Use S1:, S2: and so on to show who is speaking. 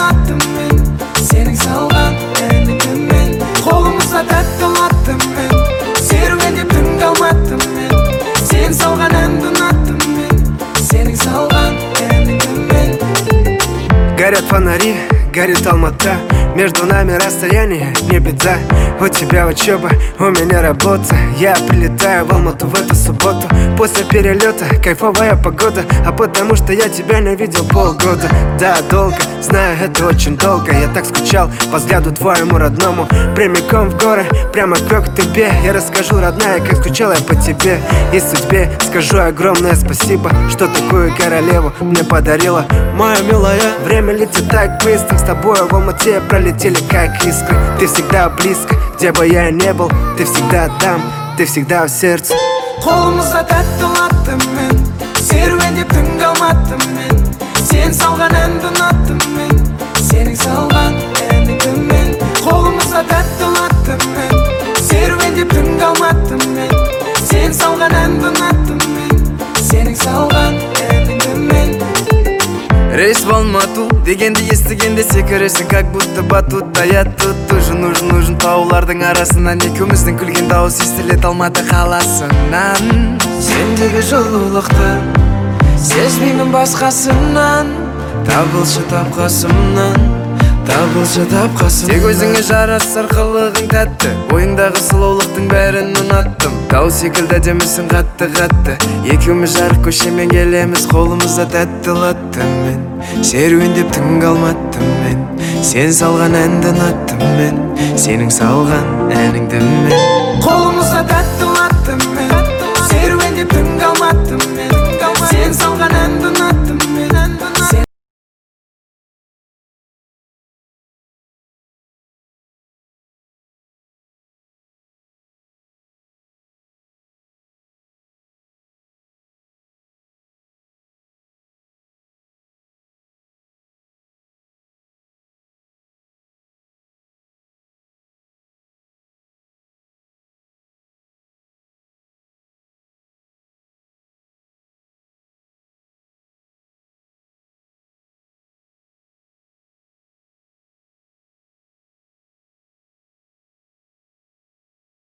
S1: ұнаттым мен, сенің салған әніңмен. Қолымызда тәтті ұнаттым мен, серуендеп түн қалматтым мен, сен салған әнді ұнаттым мен, сенің салған әніңмен.
S2: Горят фонари, горит Алмата, между нами расстояние, не беда. У тебя учеба, у меня работа. Я прилетаю в Алмату в эту субботу. После перелета кайфовая погода, а потому что я тебя не видел полгода. Да, долго, знаю, это очень долго. Я так скучал по взгляду твоему родному. Прямиком в горы, прямо к тебе. Я расскажу, родная, как скучал я по тебе и судьбе. Скажу огромное спасибо, что такую королеву мне подарила. Моя милая, время летит так быстро. С тобой в Алмате пролетели как искры. Ты всегда близко, где бы я ни был. Ты всегда там, ты всегда в сердце.
S1: Қолымызда тәтті ұнаттым мен, серуендеп түн қалматтым мен, сен салған әнді ұнаттым мен, сенің салған әніңмен. Қолымызда тәтті ұнаттым мен, серуендеп түн қалматтым мен, сен салған әнді ұнаттым мен, сенің салған әніңмен.
S3: Рейс в Алмату дегенде естігенде секіресің, как будто батут. А я тут тоже нужен таулардың арасынан. Екеуміздің күлген дауыс естілет Алматы қаласынан.
S1: Сендегі жылулықты сезбеймін басқасынан.
S3: Табылшы тапқасымнан, табылшы тапқасымнан. Тек өзіңе жарасар қылығың тәтті, ойыңдағы сұлулықтың бәрін ұнаттым. Тау секілді демісің қатты. Екеуміз жарық көшемен келеміз, қолымызда тәтті ұнаттым мен, серуендеп түн қалматтым мен, сен салған әнді ұнаттым мен, сенің салған әніңді мен.
S1: Қолымызда тәтті ұнаттым мен, серуендеп түн қалматтым мен, сен салған әнді ұнаттым